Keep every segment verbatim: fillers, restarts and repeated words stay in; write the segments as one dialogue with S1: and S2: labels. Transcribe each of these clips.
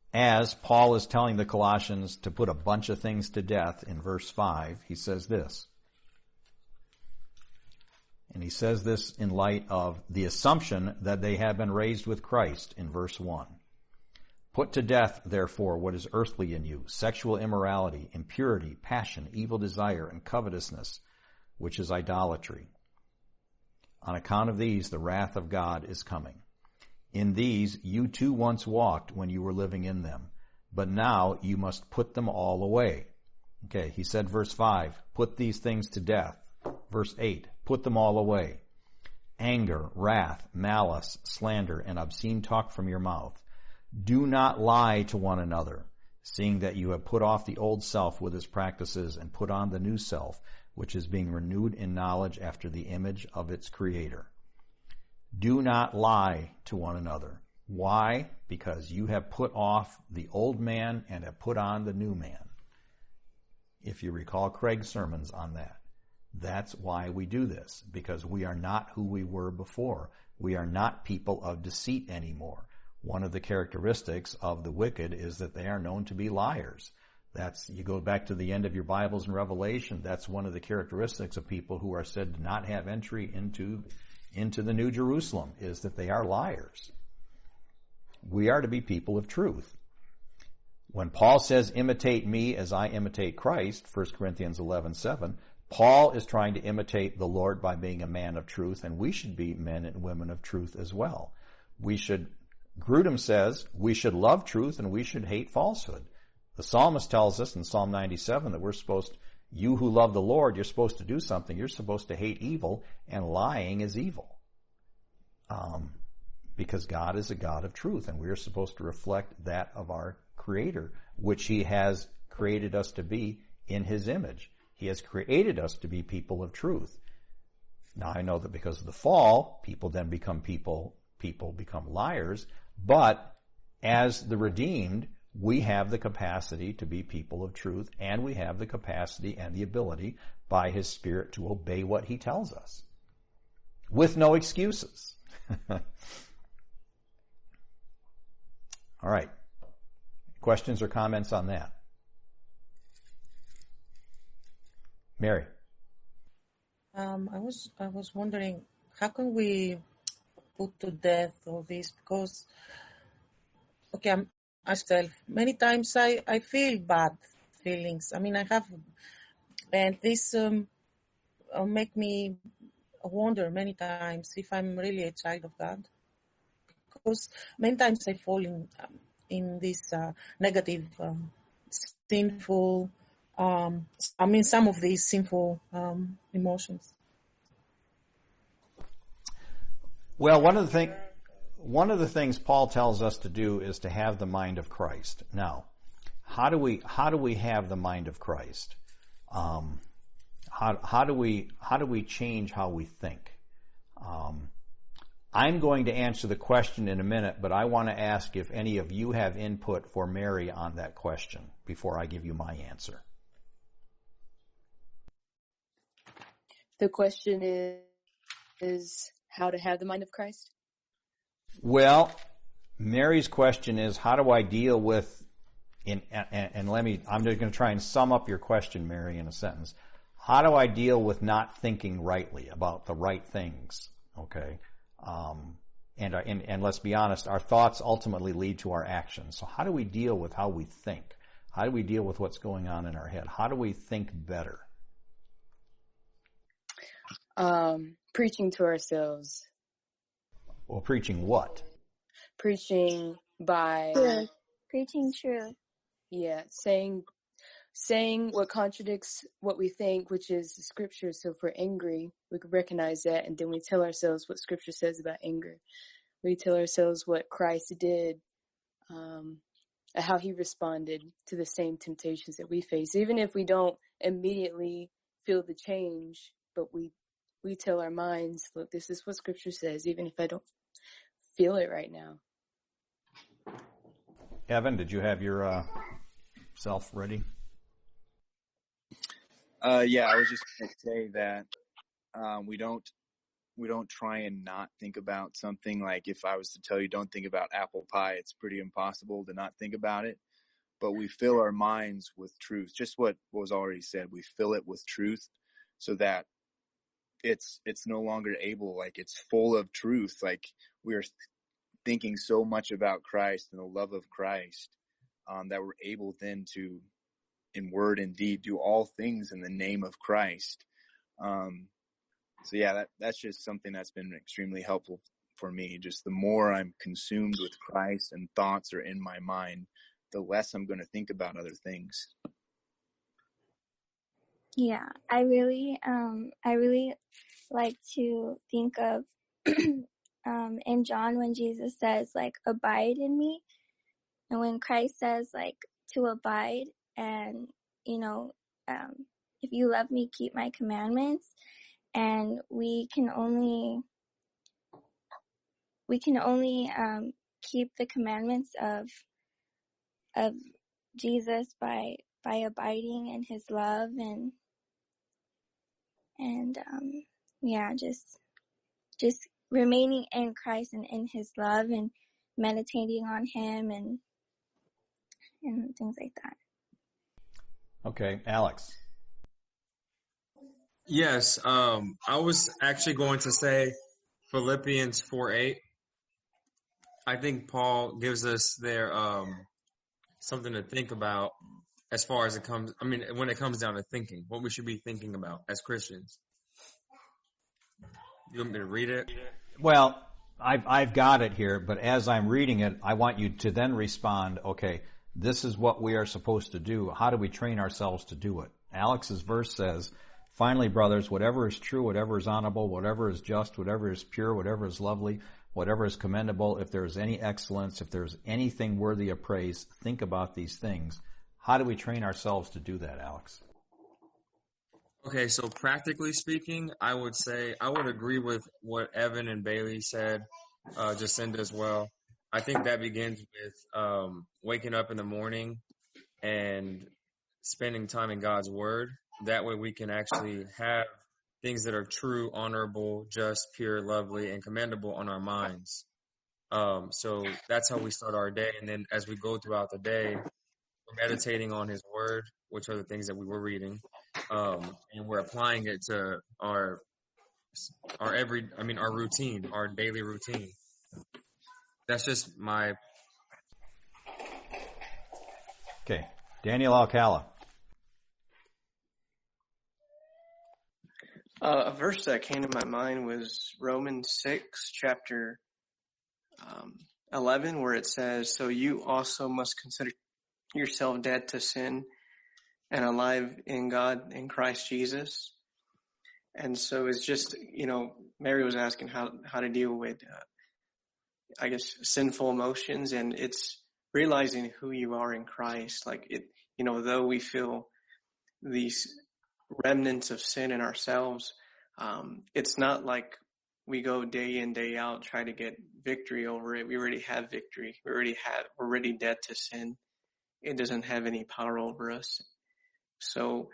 S1: as Paul is telling the Colossians to put a bunch of things to death in verse five, he says this. And he says this in light of the assumption that they have been raised with Christ in verse one. Put to death, therefore, what is earthly in you, sexual immorality, impurity, passion, evil desire, and covetousness, which is idolatry. On account of these, the wrath of God is coming. In these you too once walked when you were living in them, but now you must put them all away. Okay, he said verse five, put these things to death. Verse eight, put them all away. Anger, wrath, malice, slander, and obscene talk from your mouth. Do not lie to one another, seeing that you have put off the old self with its practices and put on the new self, which is being renewed in knowledge after the image of its creator. Do not lie to one another. Why? Because you have put off the old man and have put on the new man. If you recall Craig's sermons on that. That's why we do this, because we are not who we were before. We are not people of deceit anymore. One of the characteristics of the wicked is that they are known to be liars. That's, you go back to the end of your Bibles in Revelation, that's one of the characteristics of people who are said to not have entry into, into the New Jerusalem, is that they are liars. We are to be people of truth. When Paul says, imitate me as I imitate Christ, First Corinthians eleven seven, Paul is trying to imitate the Lord by being a man of truth, and we should be men and women of truth as well. We should, Grudem says, we should love truth and we should hate falsehood. The psalmist tells us in Psalm ninety-seven that we're supposed, you who love the Lord, you're supposed to do something. You're supposed to hate evil, and lying is evil. Um, because God is a God of truth, and we are supposed to reflect that of our Creator, which He has created us to be in His image. He has created us to be people of truth. Now, I know that because of the fall, people then become people, people become liars, but as the redeemed, we have the capacity to be people of truth, and we have the capacity and the ability by His Spirit to obey what He tells us with no excuses. All right. Questions or comments on that? Mary.
S2: Um, I was I was wondering, how can we put to death all this? Because, okay, I'm myself, many times I, I feel bad feelings. I mean, I have, and this um, uh, make me wonder many times if I'm really a child of God. Because many times I fall in um, in this uh, negative, um, sinful, um, I mean, some of these sinful um, emotions.
S1: Well, one of the thing, one of the things Paul tells us to do is to have the mind of Christ. Now, how do we how do we have the mind of Christ? Um, how how do we how do we change how we think? Um, I'm going to answer the question in a minute, but I want to ask if any of you have input for Mary on that question before I give you my answer.
S3: The question is, is how to have the mind of Christ?
S1: Well, Mary's question is, how do I deal with, in, and, and let me, I'm just going to try and sum up your question, Mary, in a sentence. How do I deal with not thinking rightly about the right things? Okay. Um, and, and, and let's be honest, our thoughts ultimately lead to our actions. So how do we deal with how we think? How do we deal with what's going on in our head? How do we think better?
S3: Um, preaching to ourselves.
S1: Well, preaching what?
S3: Preaching by...
S4: Truth. Preaching truth.
S3: Yeah, saying saying what contradicts what we think, which is the scripture. So if we're angry, we can recognize that, and then we tell ourselves what scripture says about anger. We tell ourselves what Christ did, um, and how He responded to the same temptations that we face. Even if we don't immediately feel the change, but we we tell our minds, look, this is what scripture says, even if I don't feel it right now.
S1: Evan, did you have your uh, self ready?
S5: Uh, yeah, I was just going to say that um, we don't we don't try and not think about something. Like if I was to tell you, don't think about apple pie, it's pretty impossible to not think about it. But we fill our minds with truth. Just what was already said. We fill it with truth so that it's, it's no longer able, like it's full of truth. Like we are thinking so much about Christ and the love of Christ, um, that we're able then to, in word and deed, do all things in the name of Christ. Um, so yeah, that, that's just something that's been extremely helpful for me. Just the more I'm consumed with Christ and thoughts are in my mind, the less I'm going to think about other things.
S4: Yeah, I really, um, I really like to think of, um, in John when Jesus says like, abide in me. And when Christ says like to abide and, you know, um, if you love me, keep my commandments. And we can only, we can only, um, keep the commandments of, of Jesus by, by abiding in his love and, and, um, yeah, just, just remaining in Christ and in his love and meditating on him and, and things like that.
S1: Okay, Alex.
S6: Yes, um, I was actually going to say Philippians four eight. I think Paul gives us there um, something to think about as far as it comes, I mean, when it comes down to thinking, what we should be thinking about as Christians. You want me to read it?
S1: Well, I've, I've got it here, but as I'm reading it, I want you to then respond, okay, this is what we are supposed to do. How do we train ourselves to do it? Alex's verse says, finally, brothers, whatever is true, whatever is honorable, whatever is just, whatever is pure, whatever is lovely, whatever is commendable, if there is any excellence, if there is anything worthy of praise, think about these things. How do we train ourselves to do that, Alex?
S6: Okay, so practically speaking, I would say I would agree with what Evan and Bailey said, uh, Jacinda as well. I think that begins with um, waking up in the morning and spending time in God's Word. That way we can actually have things that are true, honorable, just, pure, lovely, and commendable on our minds. Um, so that's how we start our day. And then as we go throughout the day, we're meditating on his word, which are the things that we were reading. Um, and we're applying it to our, our every, I mean, our routine, our daily routine. That's just my.
S1: Okay. Daniel Alcala.
S7: Uh, a verse that came to my mind was Romans six, chapter um, eleven, where it says, so you also must consider yourself dead to sin and alive in God in Christ Jesus. And so it's just, you know, Mary was asking how, how to deal with, uh, I guess, sinful emotions. And it's realizing who you are in Christ. Like it, you know, though we feel these remnants of sin in ourselves, um, it's not like we go day in, day out, try to get victory over it. We already have victory. We already have, we're already dead to sin. It doesn't have any power over us. So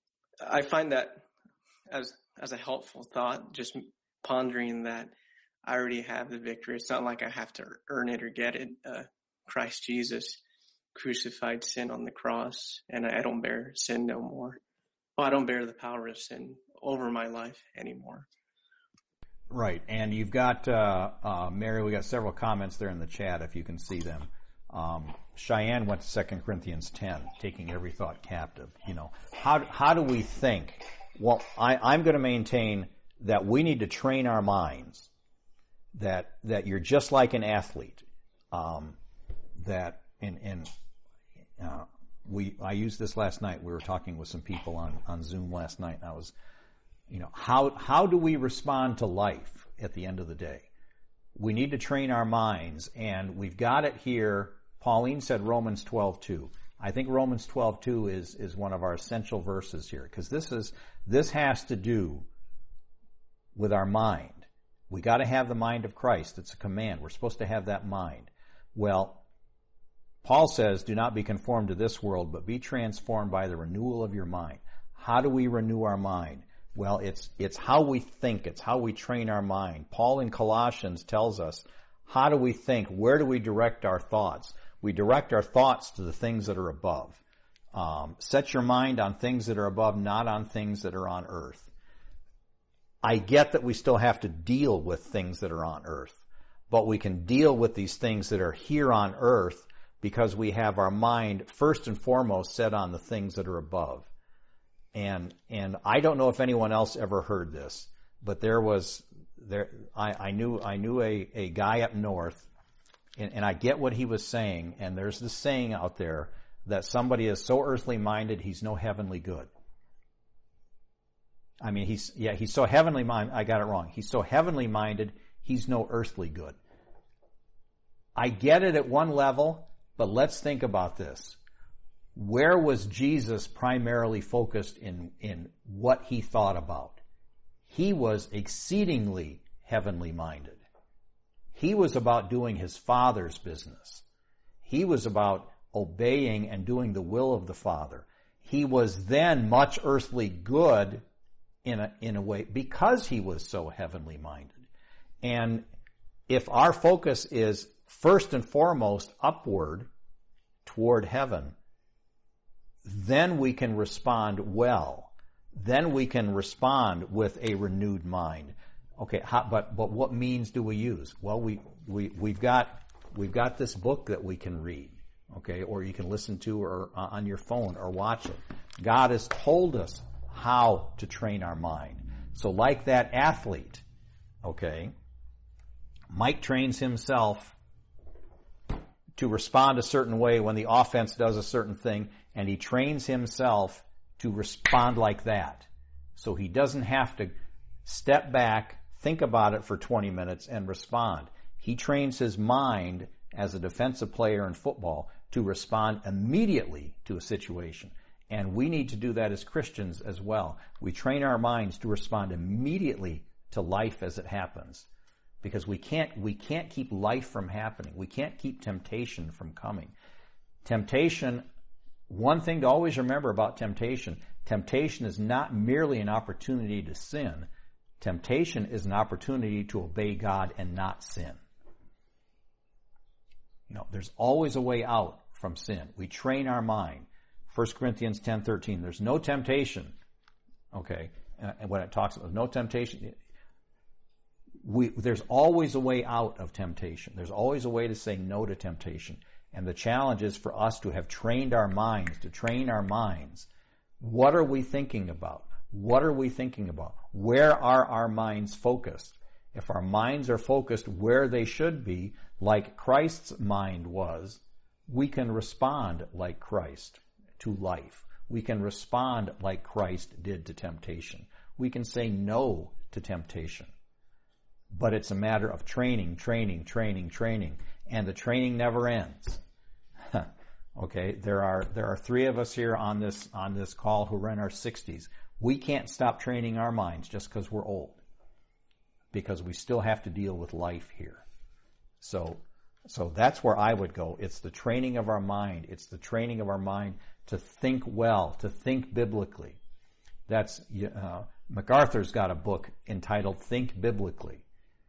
S7: I find that as, as a helpful thought, just pondering that I already have the victory. It's not like I have to earn it or get it. Uh, Christ Jesus crucified sin on the cross, and I don't bear sin no more. Well, I don't bear the power of sin over my life anymore.
S1: Right. And you've got, uh, uh, Mary, we got several comments there in the chat if you can see them. Um, Cheyenne went to Second Corinthians ten, taking every thought captive. You know, how, how do we think? Well, I, I'm going to maintain that we need to train our minds that, that you're just like an athlete. Um, that in, in, uh, we, I used this last night. We were talking with some people on, on Zoom last night, and I was, you know, how, how do we respond to life at the end of the day? We need to train our minds, and we've got it here. Pauline said Romans twelve two. I think Romans twelve two is, is one of our essential verses here, because this is, this has to do with our mind. We got to have the mind of Christ. It's a command. We're supposed to have that mind. Well, Paul says, do not be conformed to this world, but be transformed by the renewal of your mind. How do we renew our mind? Well, it's it's how we think. It's how we train our mind. Paul in Colossians tells us, how do we think? Where do we direct our thoughts? We direct our thoughts to the things that are above. Um, set your mind on things that are above, not on things that are on earth. I get that we still have to deal with things that are on earth, but we can deal with these things that are here on earth because we have our mind first and foremost set on the things that are above. And and I don't know if anyone else ever heard this, but there was there I, I knew I knew a, a guy up north, and, and I get what he was saying, and there's this saying out there that somebody is so earthly minded he's no heavenly good. I mean, he's, yeah, he's so heavenly minded, I got it wrong. He's so heavenly minded, he's no earthly good. I get it at one level, but let's think about this. Where was Jesus primarily focused in, in what he thought about? He was exceedingly heavenly minded. He was about doing his Father's business. He was about obeying and doing the will of the Father. He was then much earthly good in a, in a way, because he was so heavenly minded. And if our focus is first and foremost upward toward heaven, then we can respond well. Then we can respond with a renewed mind. Okay, how, but but what means do we use? Well, we we we've got we've got this book that we can read, okay, or you can listen to or uh, on your phone or watch it. God has told us how to train our mind. So like that athlete, okay, Mike trains himself to respond a certain way when the offense does a certain thing, and he trains himself to respond like that. So he doesn't have to step back, think about it for twenty minutes, and respond. He trains his mind as a defensive player in football to respond immediately to a situation. And we need to do that as Christians as well. We train our minds to respond immediately to life as it happens. Because we can't, we can't keep life from happening. We can't keep temptation from coming. Temptation, one thing to always remember about temptation, temptation is not merely an opportunity to sin. Temptation is an opportunity to obey God and not sin. You know, there's always a way out from sin. We train our mind. First Corinthians ten thirteen, there's no temptation, okay, and when it talks about no temptation, we, there's always a way out of temptation. There's always a way to say no to temptation. And the challenge is for us to have trained our minds, to train our minds. What are we thinking about? What are we thinking about? Where are our minds focused? If our minds are focused where they should be, like Christ's mind was, we can respond like Christ to life. We can respond like Christ did to temptation. We can say no to temptation. But it's a matter of training, training, training, training. And the training never ends. Okay, there are there are three of us here on this on this call who are in our sixties. We can't stop training our minds just because we're old. Because we still have to deal with life here. So so that's where I would go. It's the training of our mind. It's the training of our mind to think well, to think biblically. That's uh, MacArthur's got a book entitled Think Biblically.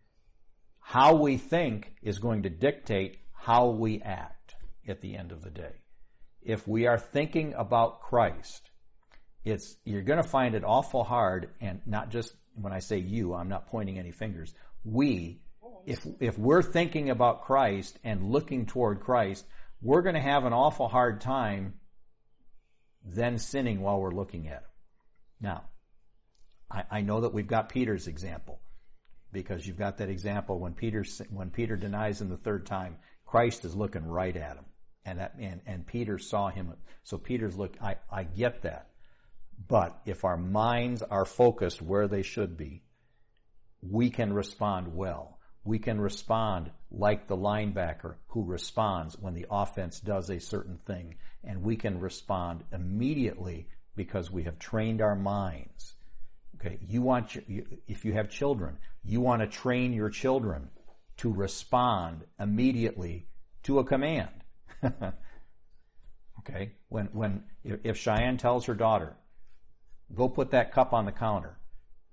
S1: How we think is going to dictate how we act at the end of the day. If we are thinking about Christ, it's you're going to find it awful hard, and not just when I say you, I'm not pointing any fingers. We, if if we're thinking about Christ and looking toward Christ, we're going to have an awful hard time then sinning while we're looking at him. Now, I, I know that we've got Peter's example, because you've got that example when Peter when Peter denies him the third time, Christ is looking right at him, and that, and and Peter saw him. So Peter's look. I I get that, but if our minds are focused where they should be, we can respond well. We can respond like the linebacker who responds when the offense does a certain thing, and we can respond immediately because we have trained our minds. Okay, you want your, if you have children, you want to train your children to respond immediately to a command. Okay, when when if Cheyenne tells her daughter, "Go put that cup on the counter,"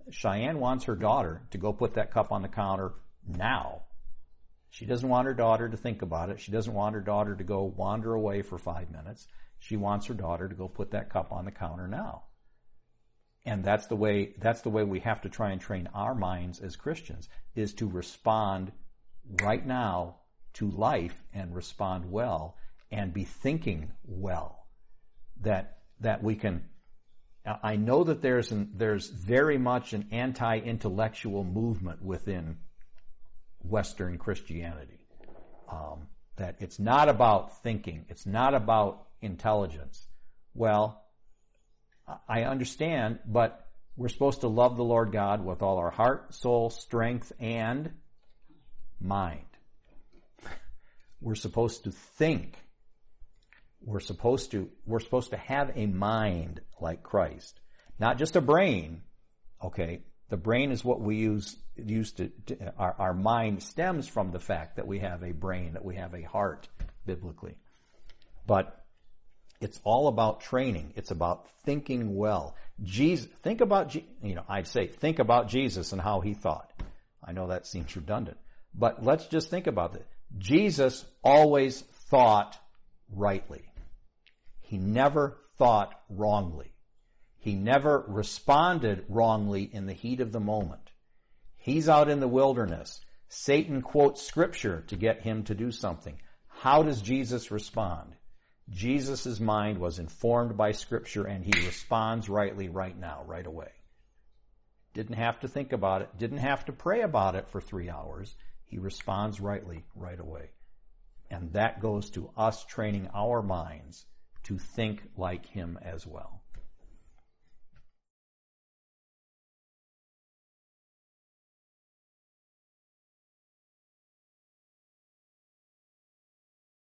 S1: Cheyenne wants her daughter to go put that cup on the counter now. She doesn't want her daughter to think about it. She doesn't want her daughter to go wander away for five minutes. She wants her daughter to go put that cup on the counter now. And that's the way, that's the way we have to try and train our minds as Christians, is to respond right now to life and respond well and be thinking well. That, that we can, I know that there's an, there's very much an anti-intellectual movement within Western Christianity. Um, that it's not about thinking. It's not about intelligence. Well, I understand, but we're supposed to love the Lord God with all our heart, soul, strength, and mind. We're supposed to think. We're supposed to, we're supposed to have a mind like Christ. Not just a brain. Okay. The brain is what we use, use to, to our, our mind stems from the fact that we have a brain, that we have a heart, biblically. But it's all about training. It's about thinking well. Jesus, think about, you know, I'd say think about Jesus and how he thought. I know that seems redundant, but let's just think about it. Jesus always thought rightly. He never thought wrongly. He never responded wrongly in the heat of the moment. He's out in the wilderness. Satan quotes scripture to get him to do something. How does Jesus respond? Jesus' mind was informed by scripture and he responds rightly right now, right away. Didn't have to think about it. Didn't have to pray about it for three hours. He responds rightly right away. And that goes to us training our minds to think like him as well.